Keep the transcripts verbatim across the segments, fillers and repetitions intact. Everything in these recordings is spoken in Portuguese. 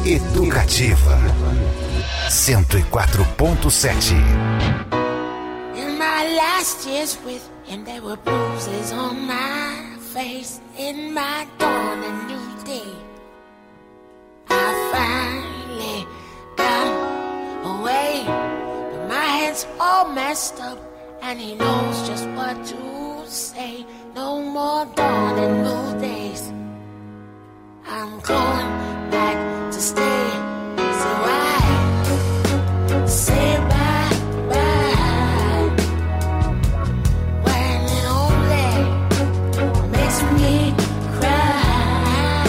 Educativa cento e quatro ponto sete. In my last years with him, there were bruises on my face. In my dawn, a new day, I finally got away. But my head's all messed up, and he knows just what to say. No more dawn and new days. I'm going back to stay. So I say bye, bye. When it only makes me cry.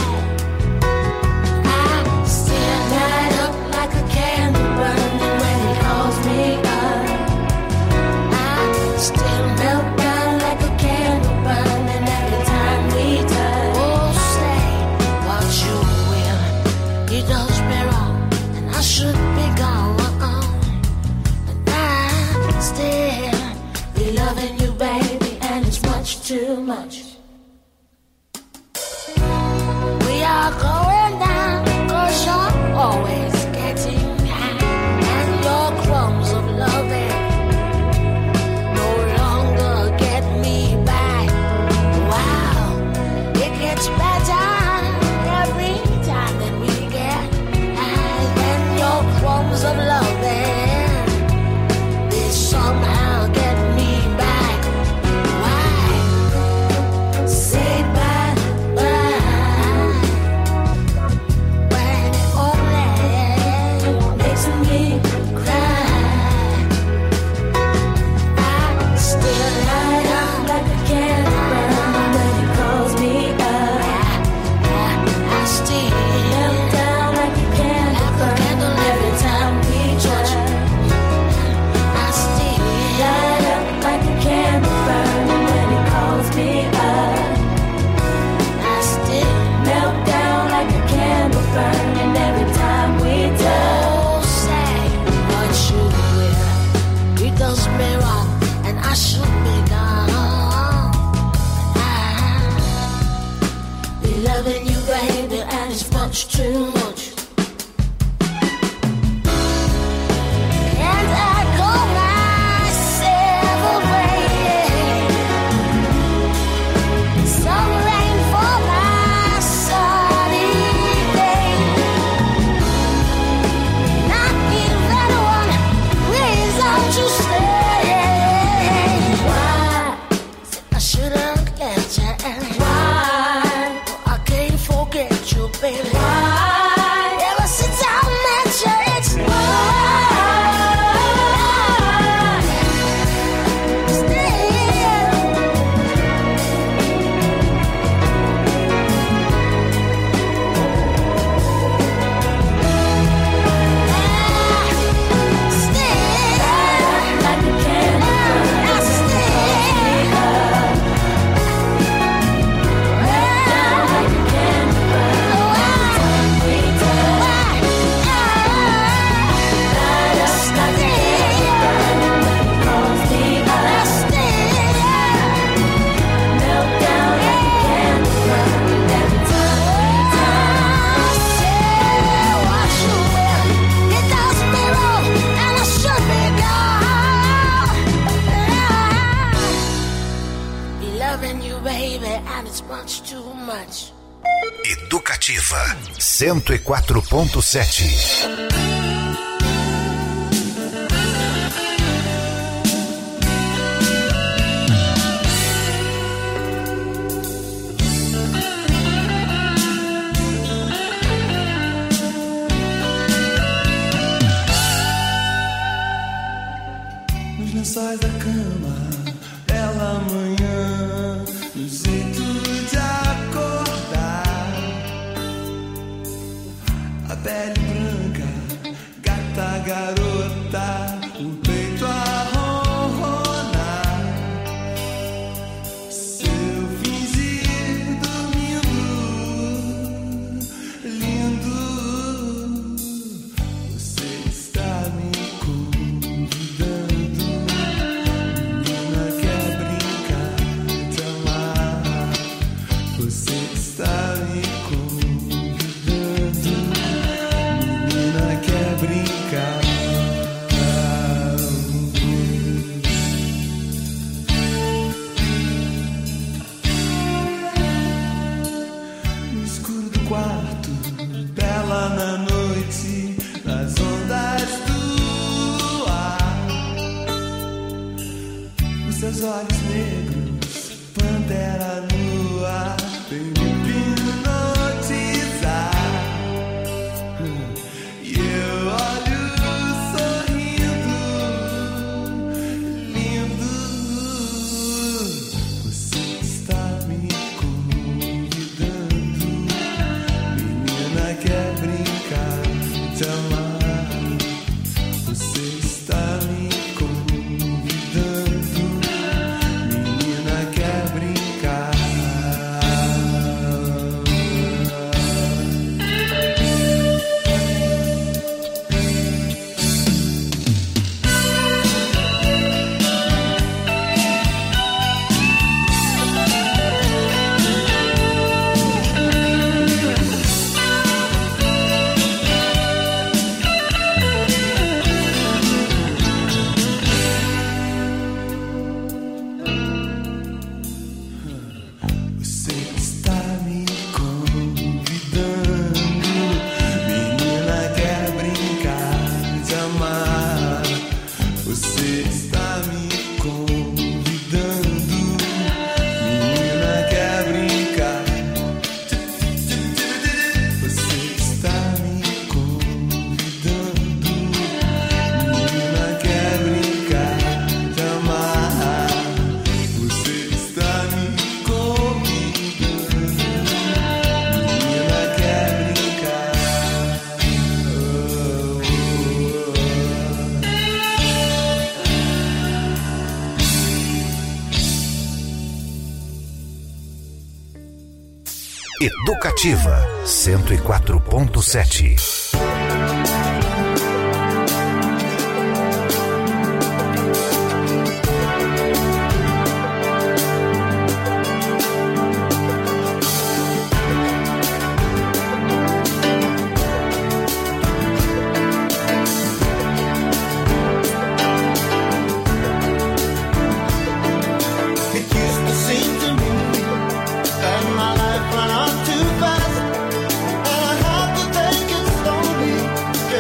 I still light up like a candle burning when he calls me up. I still melt down like a candle burning every time we touch. Oh, say what you will. He does me wrong, and I should be gone. And I still be loving you, baby, and it's much too much. We are going down, 'cause you're always getting high, and your crumbs of loving no longer get me by. Wow, it gets better every time that we get high, and your crumbs of loving, they somehow get me back. Why? Say bye, bye. When it only makes me cry. I still light up like a candle when he calls me up. I still melt down like a candle every time we touch. I still light up like a candle burning when he calls me up. I still melt down like a candle burning every time we touch. Oh, say what you will. He does me wrong, and I should be gone. I be loving you, baby, and it's much too much. Can't I call myself away? Some rain for my sunny day. Not even one reason to stay. Why? I shouldn't let you in. Why? I can't forget you, baby. Why? Ever since I met you, it's why. Educativa cento e quatro ponto sete. Nos lençóis da cama, bela manhã, no jeito de acordar. A pele branca, gata garota, o peito a ronronar. Se eu fingir dormindo, lindo, você está me convidando. Menina quer brincar de amar, você está me convidando. escuro do quarto, bela na noite, nas ondas do ar. Os seus olhos negros, pantera nua, vem me hipnotizar. E eu olho sorrindo, lindo. Você está me convidando, menina, quer brincar, te amar. Você está me convidando, menina, quer brincar. Você está me convidando, menina, quer brincar, te amar. Você está me convidando, menina, quer brincar. Você está me convidando, menina, quer brincar, te amar. Você está me convidando, menina, quer brincar. Oh, oh, Educativa cento e quatro ponto sete. It used to seem to me that my life ran on too fast, and I had to take it slowly.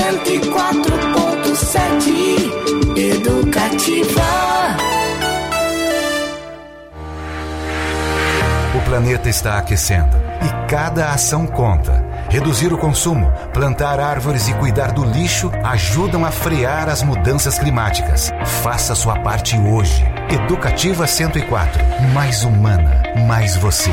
cento e quatro ponto sete Educativa. O planeta está aquecendo e cada ação conta. Reduzir o consumo, plantar árvores e cuidar do lixo ajudam a frear as mudanças climáticas. Faça sua parte hoje. Educativa cento e quatro. Mais humana, mais você.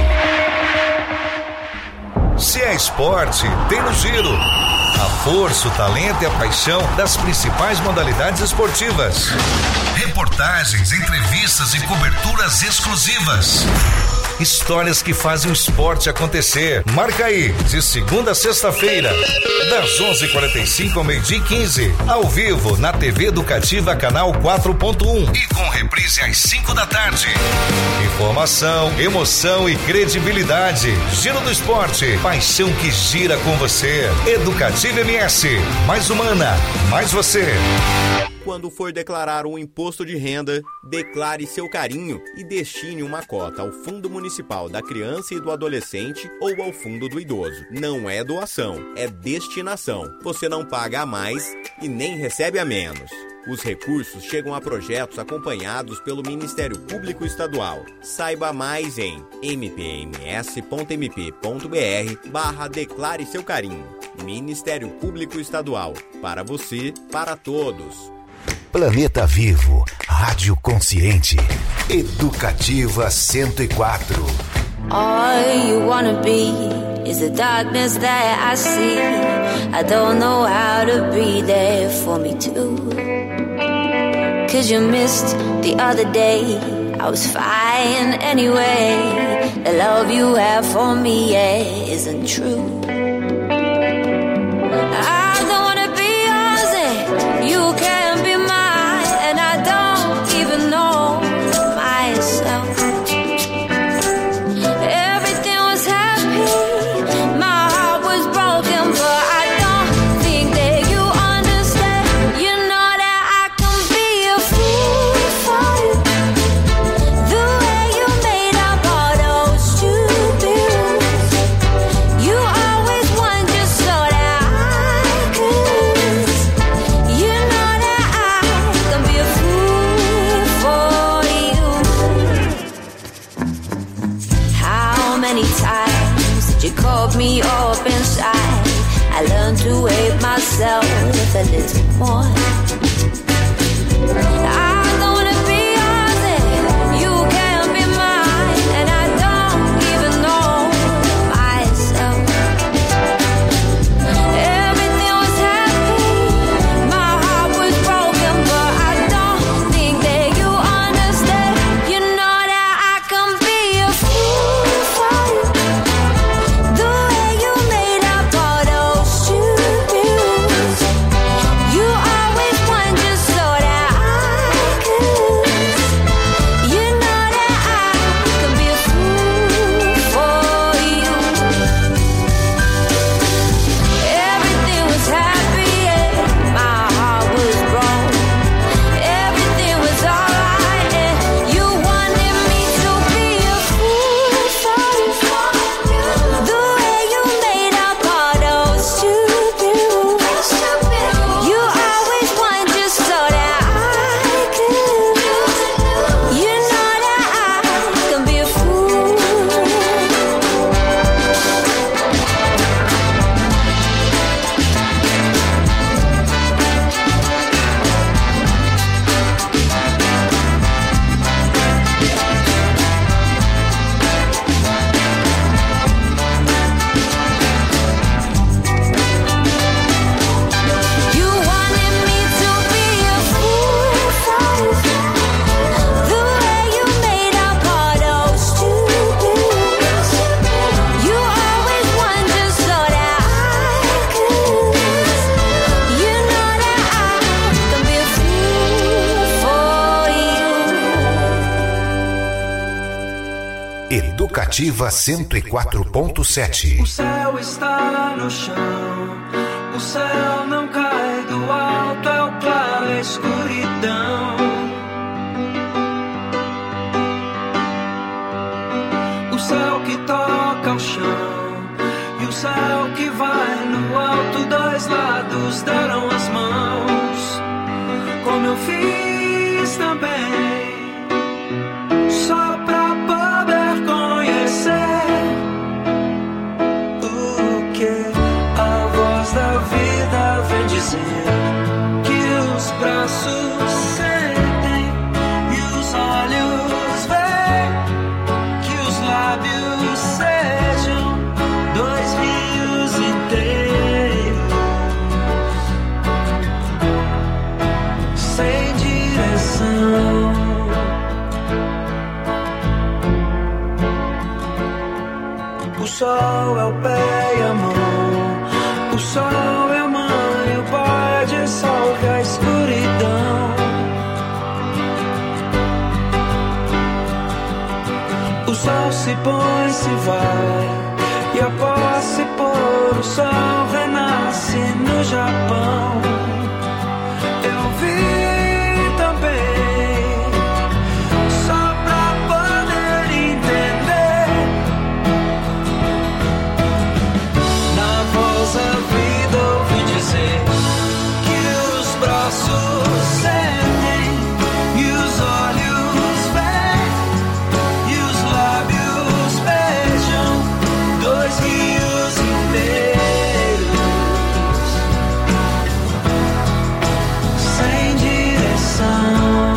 Se é esporte, tem no Giro. A força, o talento e a paixão das principais modalidades esportivas. Reportagens, entrevistas e coberturas exclusivas. Histórias que fazem o esporte acontecer. Marca aí, de segunda a sexta-feira, das onze e quarenta e cinco ao meio-dia e quinze, ao vivo na T V Educativa Canal quatro ponto um e com reprise às cinco da tarde. Informação, emoção e credibilidade. Giro do Esporte, paixão que gira com você. Educativa M S, mais humana, mais você. Quando for declarar um imposto de renda, declare seu carinho e destine uma cota ao Fundo Municipal da Criança e do Adolescente ou ao Fundo do Idoso. Não é doação, é destinação. Você não paga a mais e nem recebe a menos. Os recursos chegam a projetos acompanhados pelo Ministério Público Estadual. Saiba mais em mpms.mp.br barra declare seu carinho. Ministério Público Estadual. Para você, para todos. Planeta Vivo, Rádio Consciente, Educativa cento e quatro. All you wanna be is the darkness that I see. I don't know how to be there for me too. Cause you missed the other day. I was fine anyway. The love you have for me, yeah, isn't true. I don't wanna be yours and you can't be mine. And I don't even know myself. Everything was happy, my heart was broken, but I don't think that you understand. You know that I can be a fool for you. The way you made up all those stupid rules. You always won just so that I could. You know that I can be a fool for you. How many times did you call me up inside? I learned to hate myself a little more. I don't wanna be yours and you can't be mine. And I don't even know myself. Everything was happy, my heart was broken, but I don't think that you understand. You know that I can be a fool for you. The way you made up all those stupid rules. You always won just so that I could. You know that I can be a fool for you. Everything was happy, yeah. My heart was broke. Everything was alright, and you wanted me to be a fool for you. The way you made up all those stupid rules. You always won just so that I could. You know that I can be a fool. You wanted me to be a fool for you. The way you made up all those stupid rules. You always won just so that I could. You know that I can be a fool for you. Educativa cento e quatro ponto sete. O céu está no chão, o céu não cai do alto, é o claro, é a escuridão. O céu que toca o chão e o céu que vai no alto da dois lados deram as mãos, como eu fiz também, só pra poder conhecer o que a voz da vida vem dizer, que os braços sentem e os olhos veem, que os lábios sejam dois rios inteiros, sem direção. O sol é o pé e a mão, o sol é a mãe, o pai dissolve a escuridão. O sol se põe, se vai, e após se pôr, o sol renasce no Japão. Eu vi também, só pra poder entender, na voz da vida ouvi dizer que os braços sentem e os olhos veem e os lábios beijam dois rios inteiros, sem direção.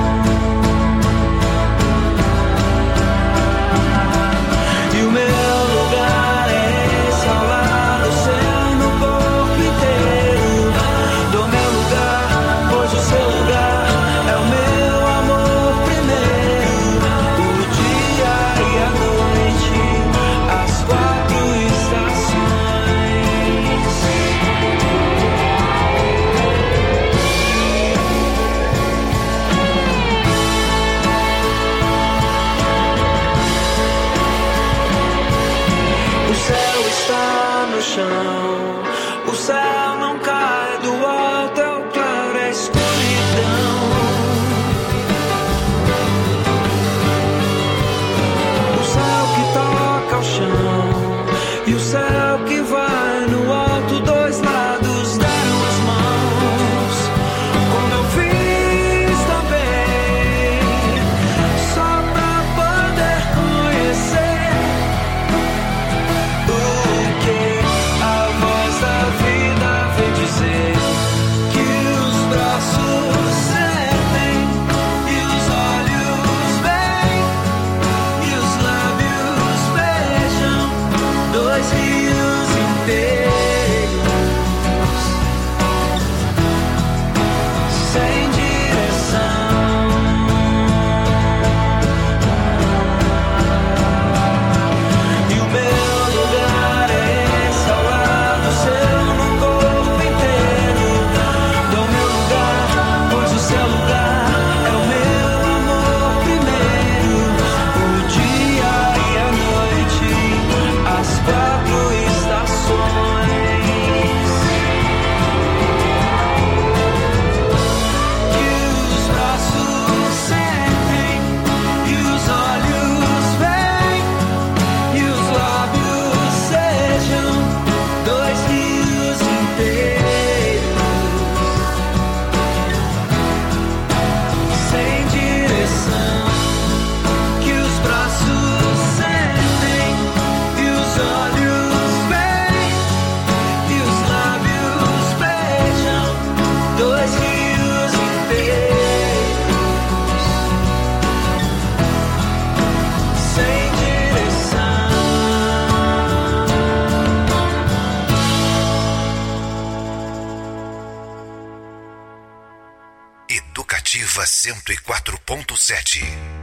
E o meu lugar é esse, ao lado seu, no corpo inteiro. Do meu lugar, pois o seu lugar é o meu amor primeiro. O dia e a noite, as quatro estações. O céu está no chão, o céu não cai do alto, é o claro, é a escuridão. O céu que toca o chão e o céu que vai no alto, dois lados deram as mãos, como eu fiz também, só pra poder conhecer o que a voz da vida vem dizer, que os braços sentem e os olhos veem e os lábios beijam dois rios inteiros, sem direção. E o meu lugar é esse, ao lado seu, no corpo inteiro. Do meu lugar, pois o seu lugar é o meu amor primeiro. O dia e a noite, as quatro estações. Que os braços sentem e os olhos veem e os lábios sejam dois rios inteiros, sem direção. Que os braços sentem e os olhos veem e os lábios beijam dois rios inteiros, sem direção. Educativa cento e quatro ponto sete.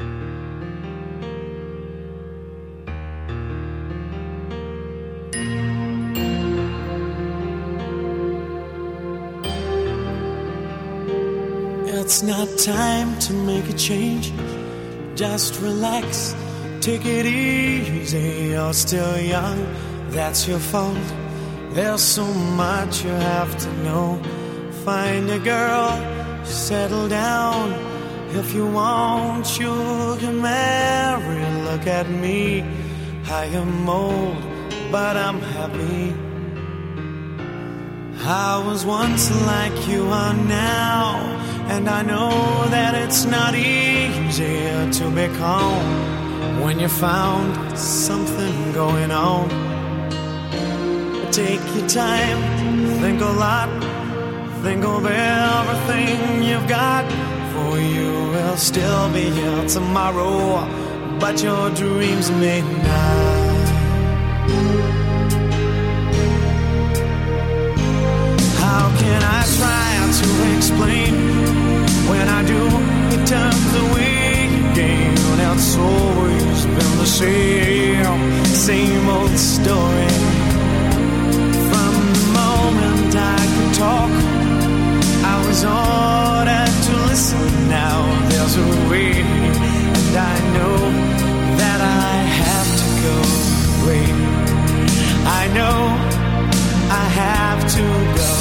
It's not time to make a change. Just relax, take it easy. You're still young, that's your fault. There's so much you have to know. Find a girl, settle down. If you want, you can marry. Look at me, I am old, but I'm happy. I was once like you are now, and I know that it's not easier to be calm when you found something going on. Take your time, think a lot, think of everything you've got, for you will still be here tomorrow, but your dreams may not. How can I try to explain? When I do, it turns away again. It's always been the same, same old story. From the moment I could talk, I was ordered to listen. Now there's a way, and I know that I have to go away. I know I have to go.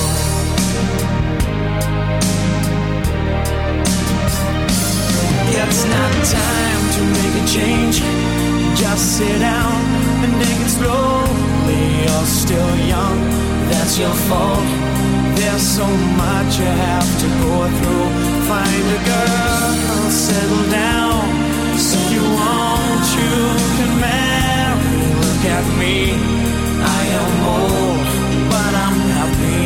It's not time to make a change. Just sit down and take it slowly. You're still young, that's your fault. There's so much you have to go through. Find a girl, settle down. If you want, you can marry. Look at me, I am old, but I'm happy.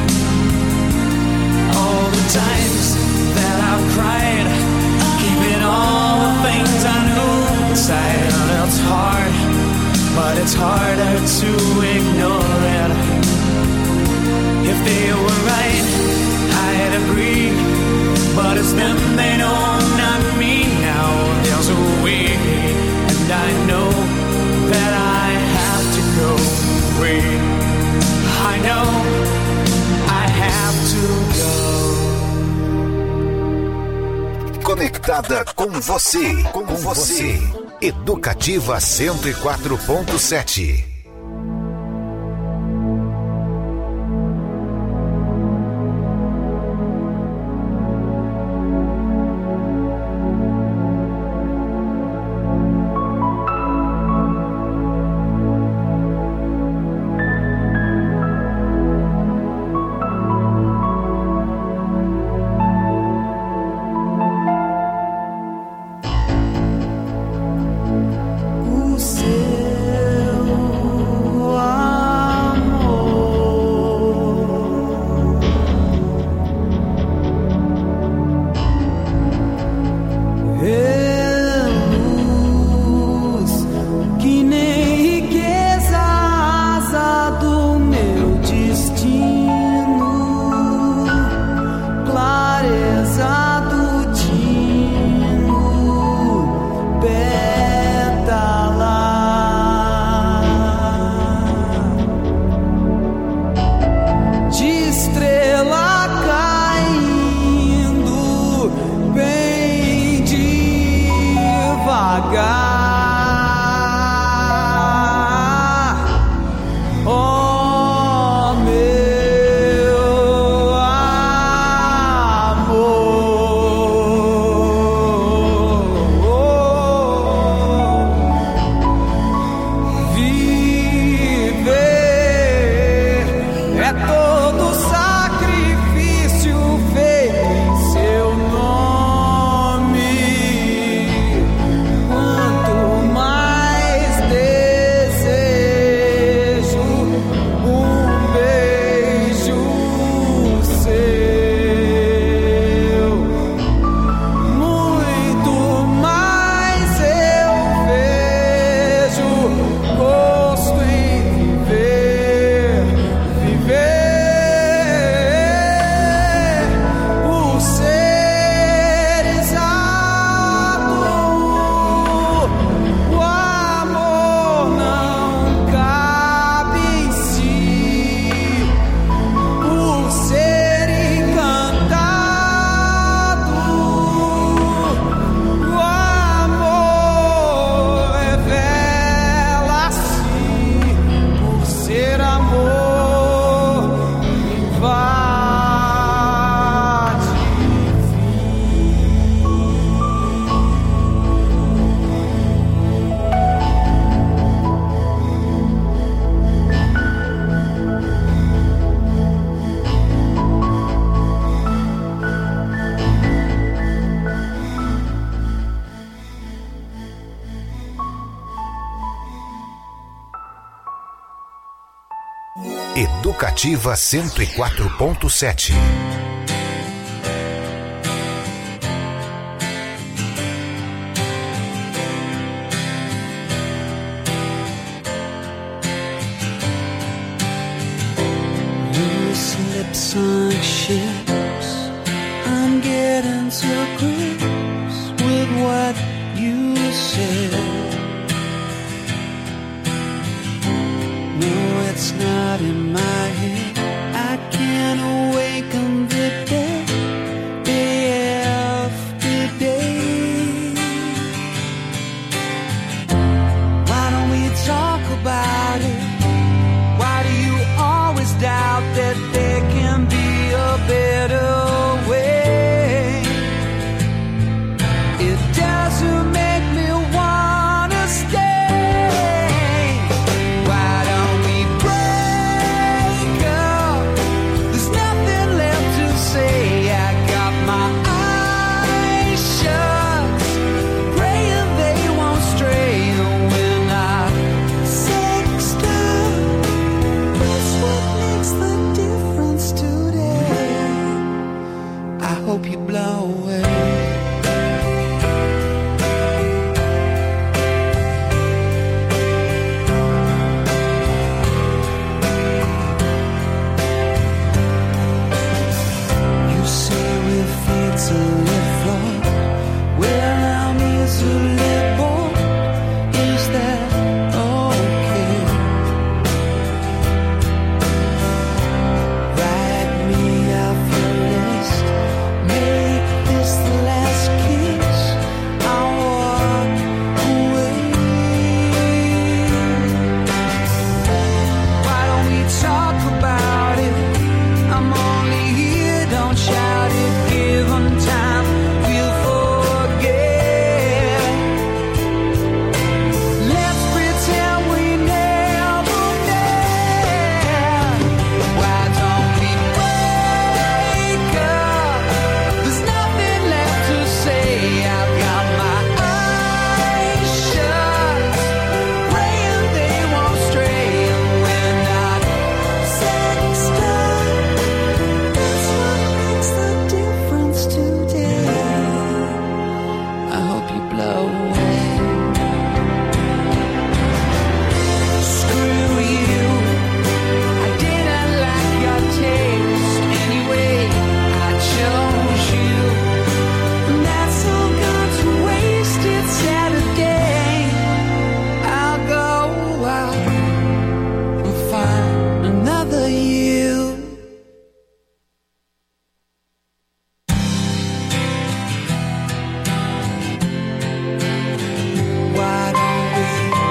All the times that I've cried, keeping all the things I knew inside. It's hard, but it's harder to ignore it. If they were right, I'd agree, but it's them they know, not me. Now there's a way, and I know that I have to go away. I know I have to go. Conectada com você, com você. Educativa cento e quatro ponto sete. O céu Educativa cento e quatro ponto sete. Loose lips on ships. I'm getting to grips with what you said. No, it's not in my head. I can't awaken the dead day after day. Why don't we talk about it? Why do you always doubt that there can be a better way? It doesn't make me wanna stay. Why don't we break up? There's nothing left to say. I got my eyes shut, praying they won't stray. When I sext up, that's what makes the difference today. I hope you blow away. You say we're fatally flawed. Well, I'm easily bored. Is that okay? Write me off your list. Make this the last kiss. I'll walk away. Why don't we talk about it? I'm only here, don't shout it. Given time, we'll forget. Let's pretend we never met. Why don't we break up? There's nothing left to say. I've got my eyes shut, praying they won't stray. When I sext up, that's what makes the difference today. I hope you blow away. Screw you, I didn't like your taste anyway. I chose you, and that's all gone to waste. It's Saturday. I'll go out and find another you. Why don't we?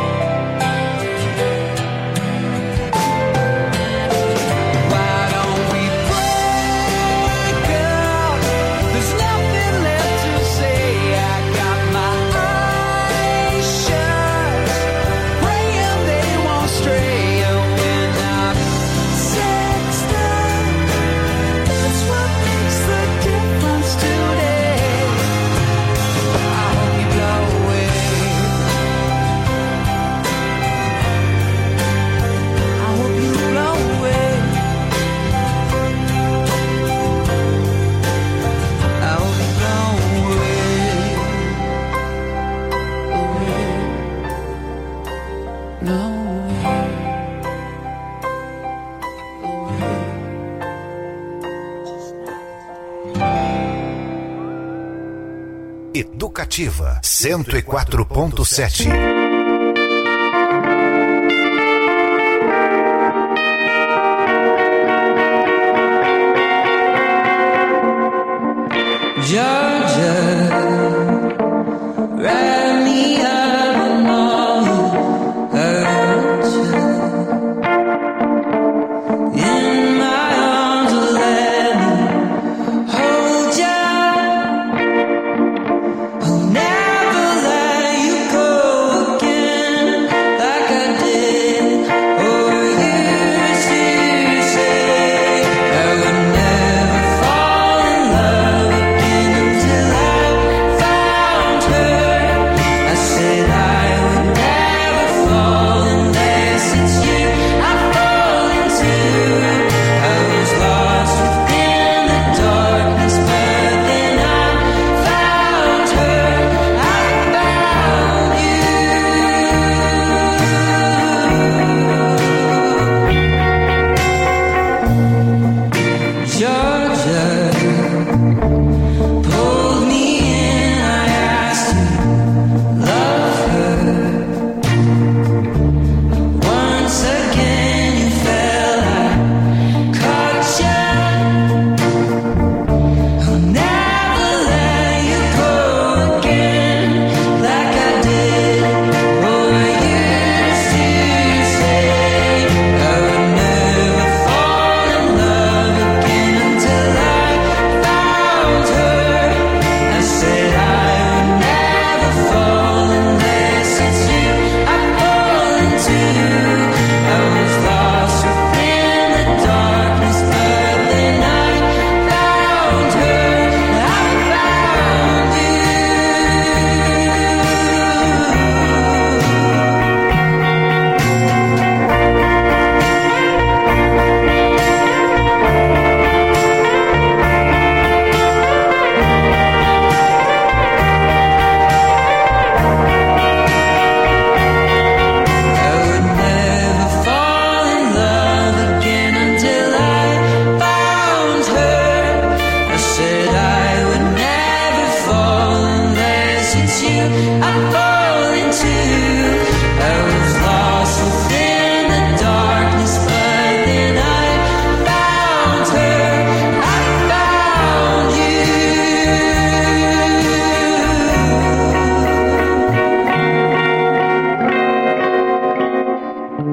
Why don't we break up? There's nothing left to say. I got my eyes shut, praying they won't stray. When I'm sexed up, that's what makes the difference today. I hope you blow away. I hope you blow away. I hope you blow away. Away. No way. Away. Educativa cento e quatro ponto sete. Georgia, wrap me up in all you hurt you. In my arms, let me hold ya. I'll never let you go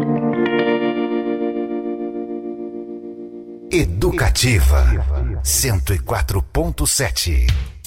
Educativa cento e quatro ponto sete.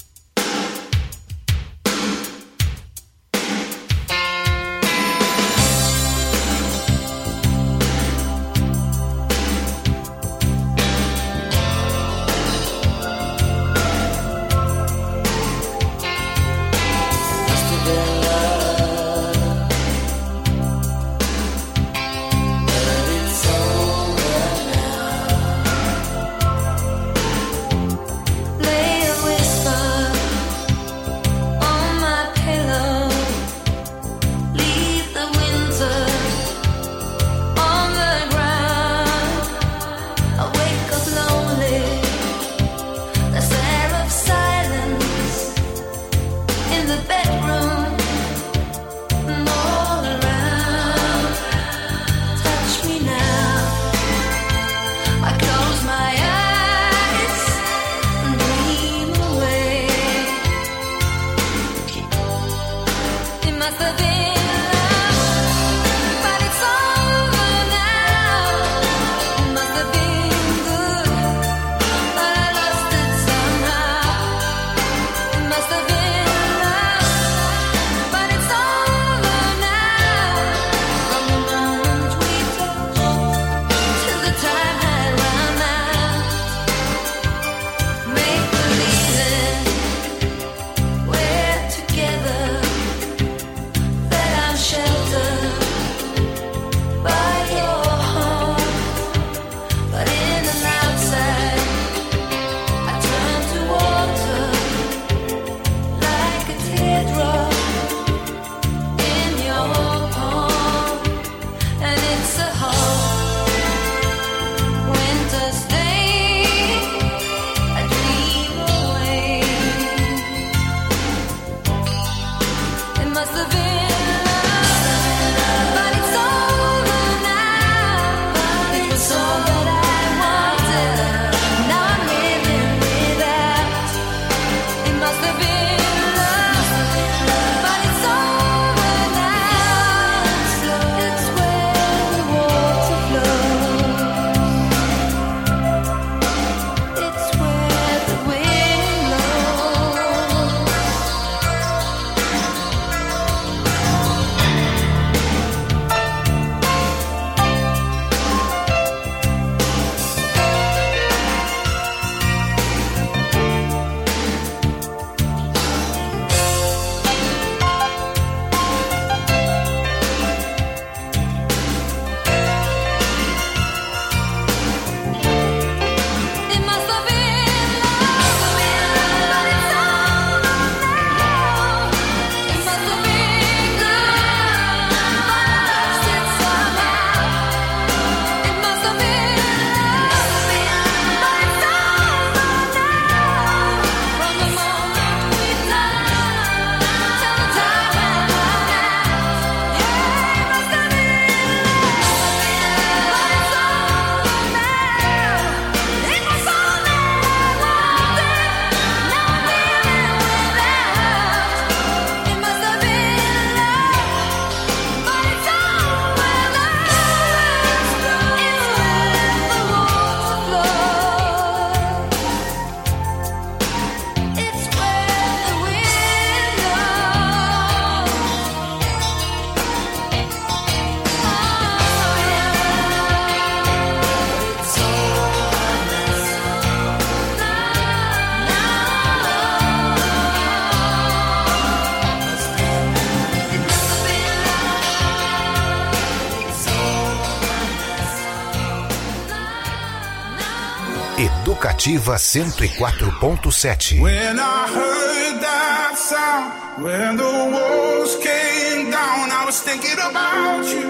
Educativa cento e quatro ponto sete. When I heard that sound, when the walls came down, I was thinking about you,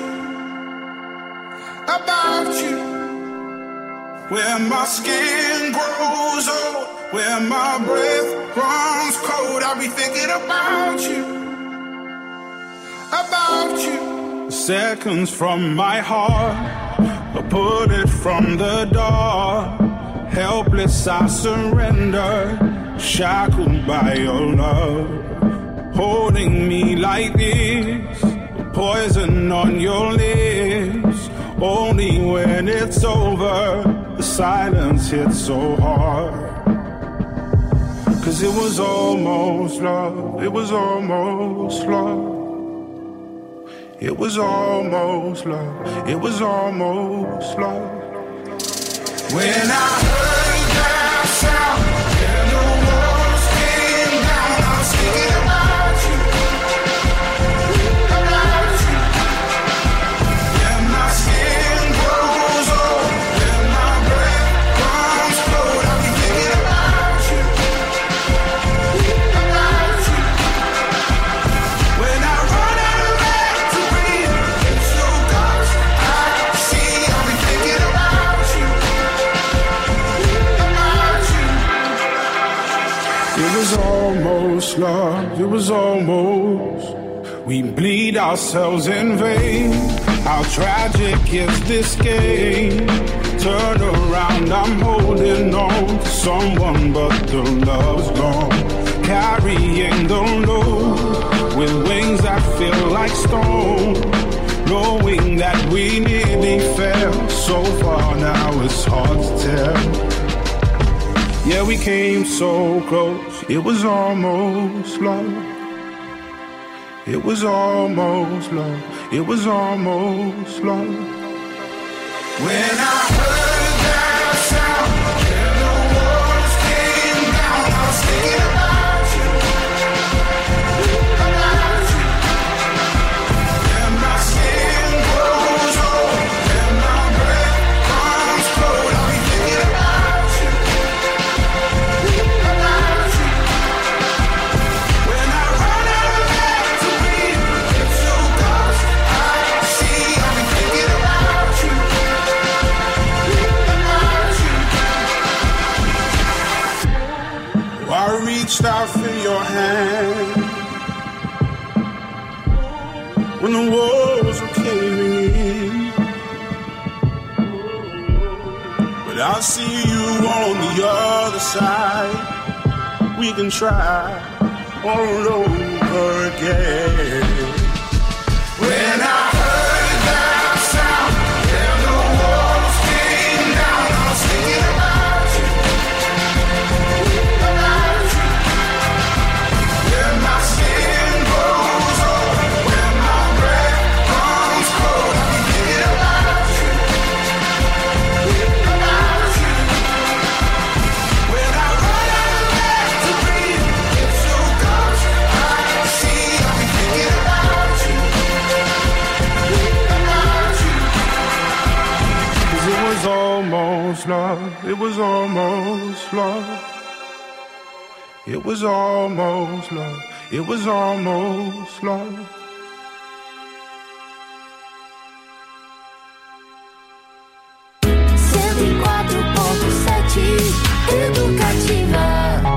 about you. When my skin grows old, when my breath runs cold, I'll be thinking about you, about you. Seconds from my heart, I put it from the door. Helpless I surrender, shackled by your love. Holding me like this, poison on your lips. when it's over, the silence hits so hard. Cause it was almost love, it was almost love. It was almost love, it was almost love. When I heard that sound and the walls came down, I was thinking about you, about you. And my skin grows old, and my breath comes cold, I'll be thinking about you, about you. When I run out of air to breathe, it's so dark, I see, I'll be thinking about you, about you. It was almost love, it was almost. We bleed ourselves in vain. How tragic is this game? Turn around, I'm holding on to someone, but the love's gone. Carrying the load with wings that feel like stone. Knowing that we nearly fell so far, now it's hard to tell. Yeah, we came so close, it was almost love. It was almost love, it was almost love. When I heard that sound and the walls came down, I was thinking about you, about you. And my skin grows old, and my breath comes cold, I'll be thinking about you, about you. When I run out of air to breathe, it's so dark, I see, I'll be thinking about you, about you. Oh, I reached out for your hand when the walls were caving in, but I see you on the other side. We can try all over again. When I heard that sound and the walls came down, I was thinking about you, about you. When my skin grows old, when my breath comes cold, I'll be thinking about you, about you. When I run out of air to breathe, it's so dark, I see, I'll be thinking about you, about you. 'Cause it was almost love, it was almost love. It was almost love, it was almost love. cento e quatro ponto sete Educativa.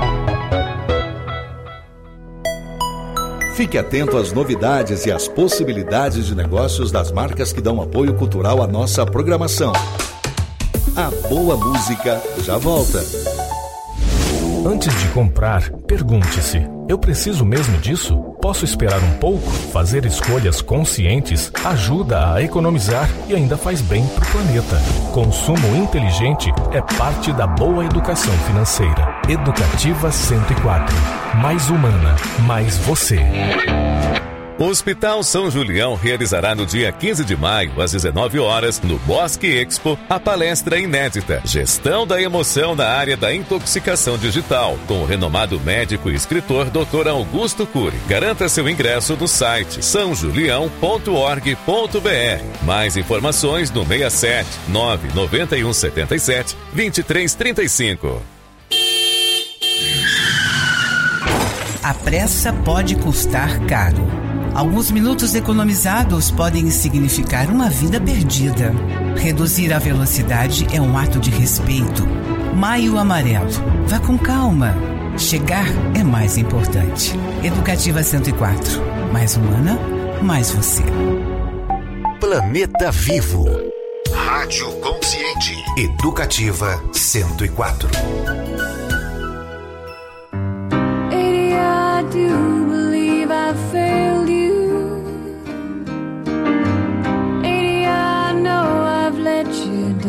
Fique atento às novidades e às possibilidades de negócios das marcas que dão apoio cultural à nossa programação. A boa música já volta. Antes de comprar, pergunte-se: eu preciso mesmo disso? Posso esperar um pouco? Fazer escolhas conscientes ajuda a economizar e ainda faz bem para o planeta. Consumo inteligente é parte da boa educação financeira. Educativa cento e quatro. Mais humana, mais você. O Hospital São Julião realizará no dia quinze de maio, às dezenove horas, no Bosque Expo, a palestra inédita Gestão da Emoção na área da intoxicação digital, com o renomado médico e escritor doutor Augusto Cury. Garanta seu ingresso no site são julião ponto org ponto br. Mais informações no seis sete nove nove um sete sete dois três três cinco. A pressa pode custar caro. Alguns minutos economizados podem significar uma vida perdida. Reduzir a velocidade é um ato de respeito. Maio Amarelo. Vá com calma. Chegar é mais importante. Educativa cento e quatro. Mais humana, mais você. Planeta Vivo. Rádio Consciente. Educativa cento e quatro. Maybe I do believe I failed you. Maybe I know I've let you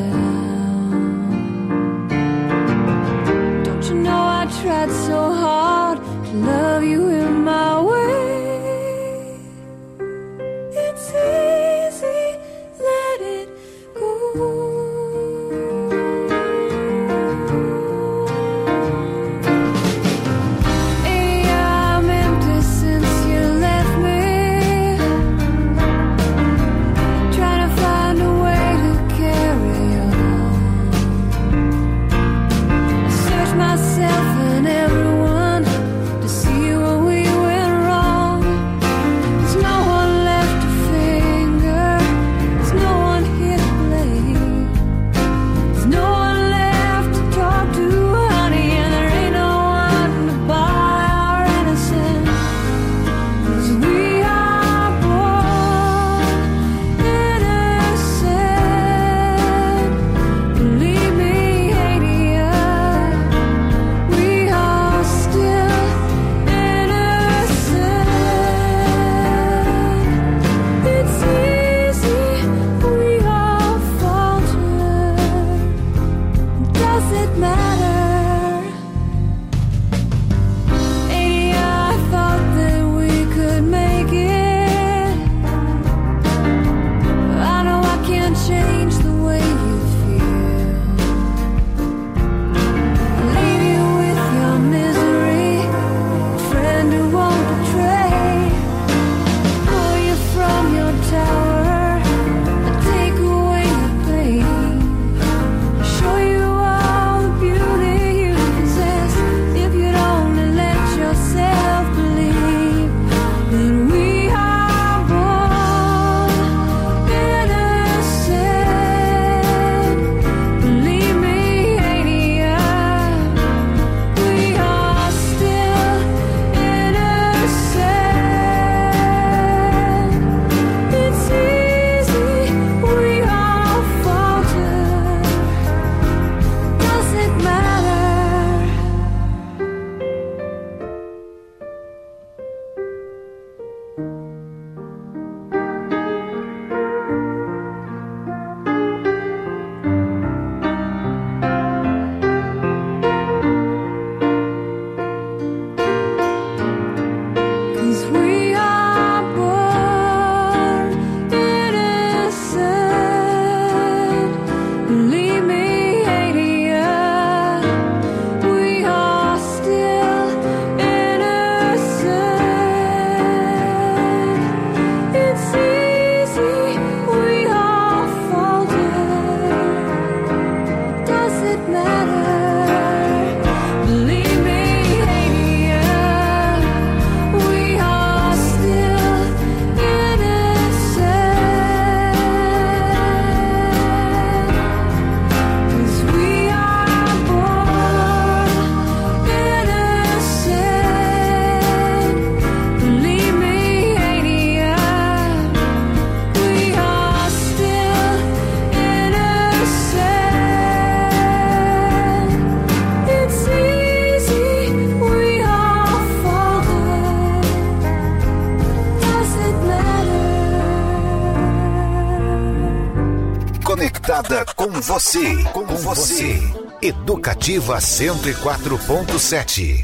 conectada com você, com você. Educativa cento e quatro ponto sete.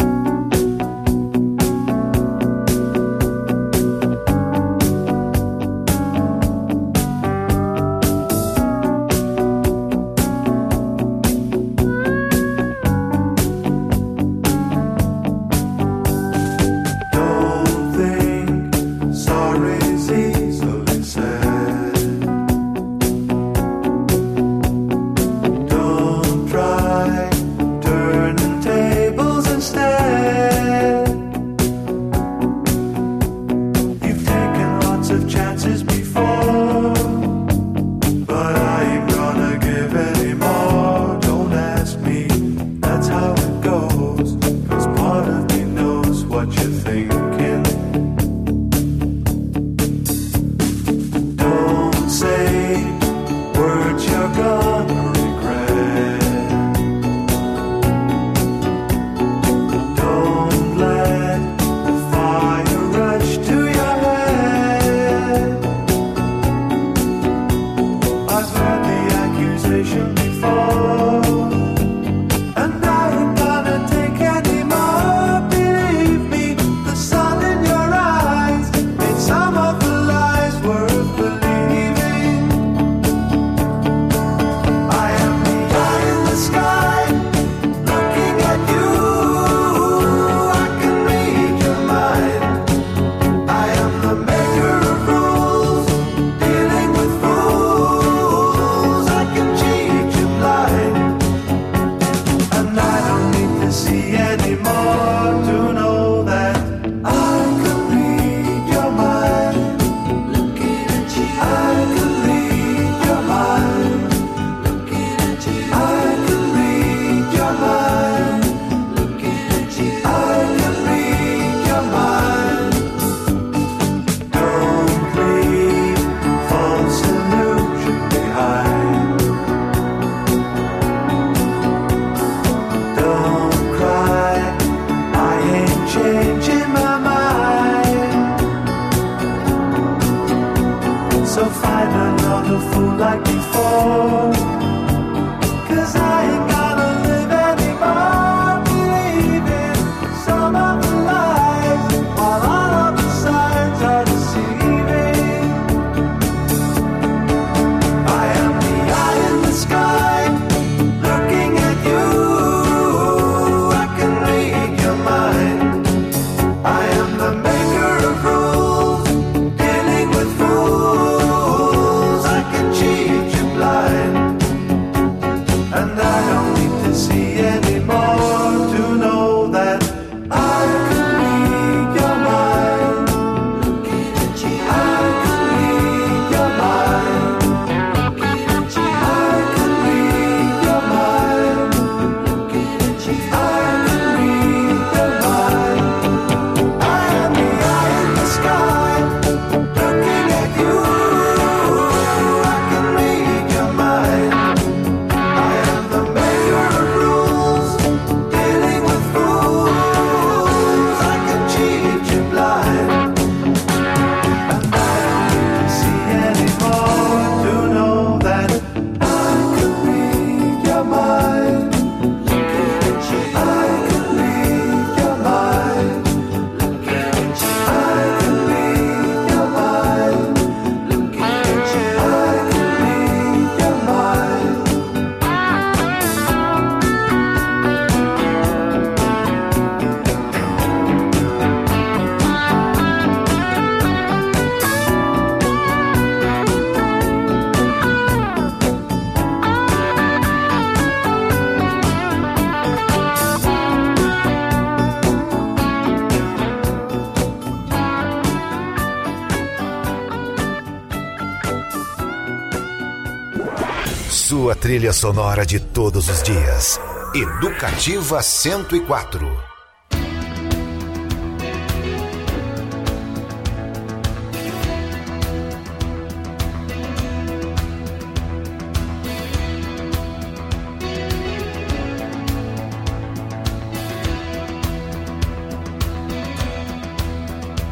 Sua trilha sonora de todos os dias. Educativa cento e quatro.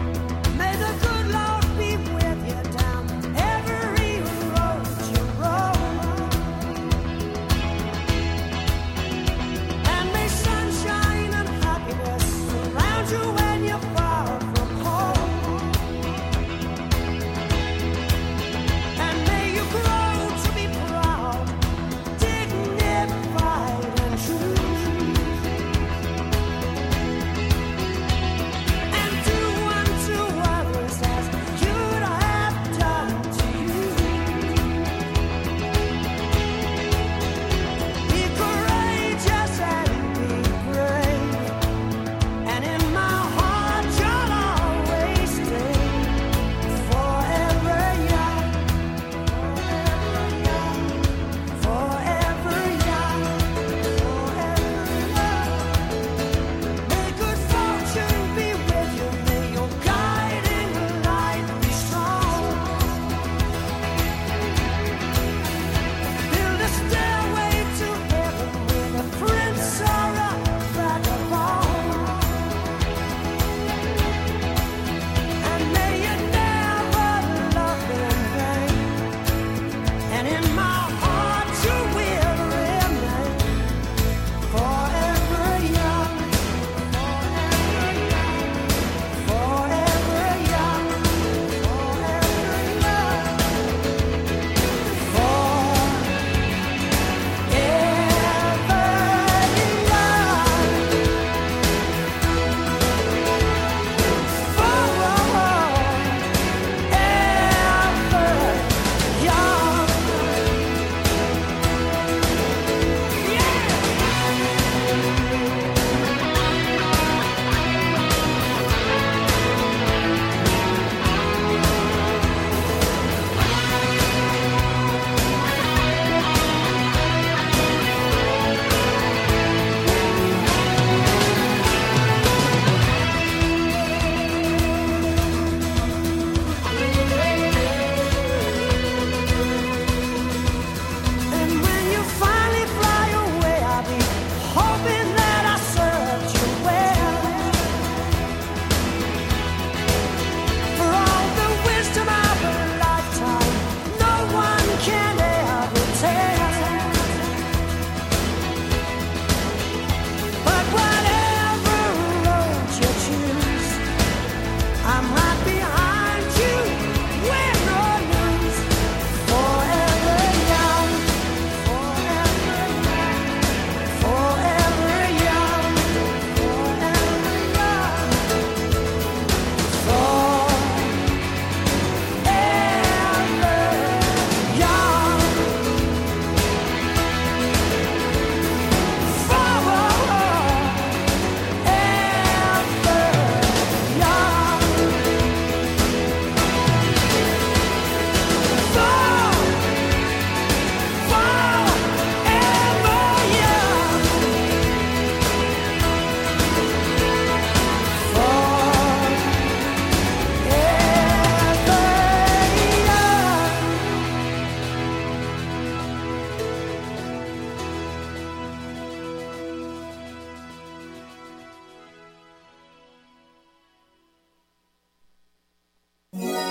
May the good Lord be with you down every road you roll.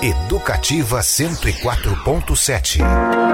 Educativa cento e quatro ponto sete.